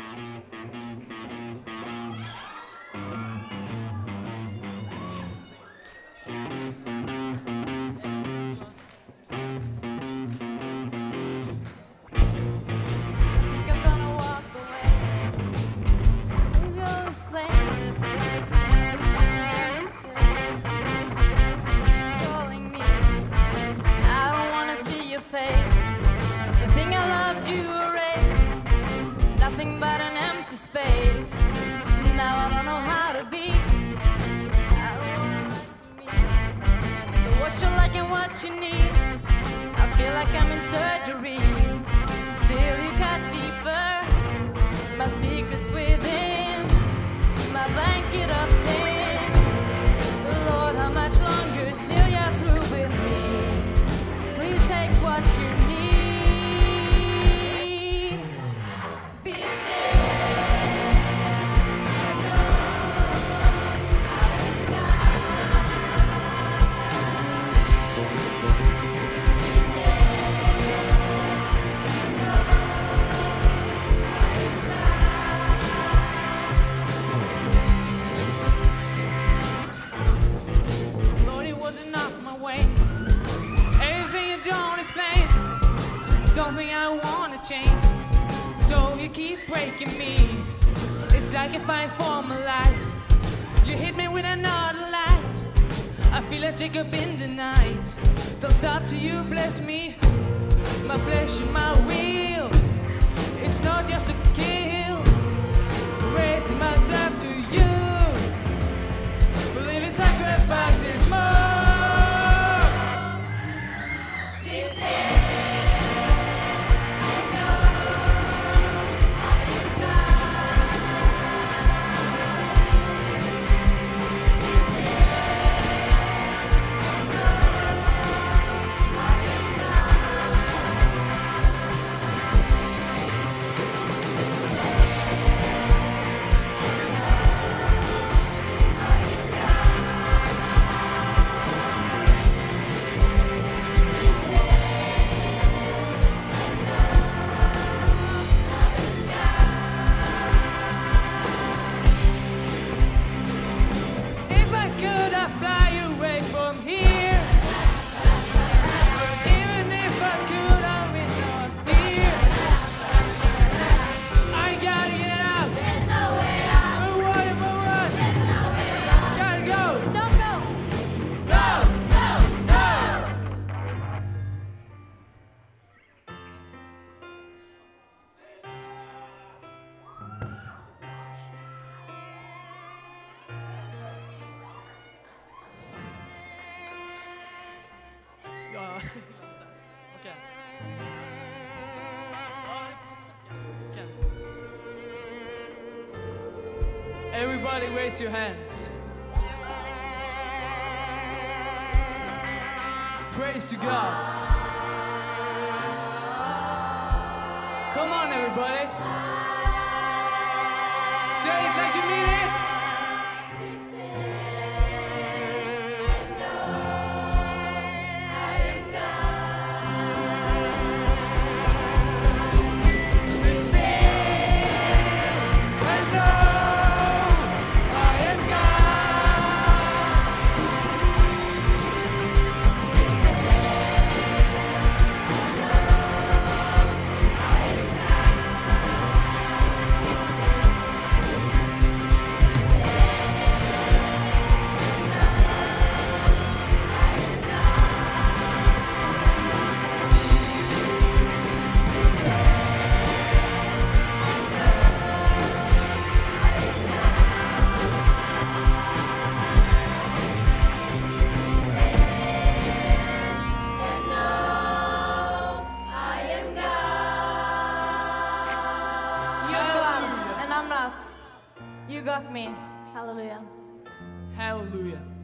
Nothing but an empty space. Now I don't know how to be. I don't wanna like me. But what you like and what you need. I feel like I'm in surgery. Still you cut deeper. My secrets within. My blanket of sin. Lord, how much longer till you're through with me? Please take what you need. Something I wanna change, so you keep breaking me. It's like a fine form of life. You hit me with another light. I feel like Jacob in the night. Don't stop till you bless me. My flesh and my will. It's not just a kill. Raising myself to you. Believing sacrifice is more. Fly away from here. Even if I could, I will not fear. I gotta get out. There's no way out. But what if I run? There's no way out. Gotta go. Don't go. No, no, no. Okay. Okay. Everybody raise your hands. Praise to God. Come on, everybody. Say it like you mean it. And I'm not. You got me. Hallelujah. Hallelujah.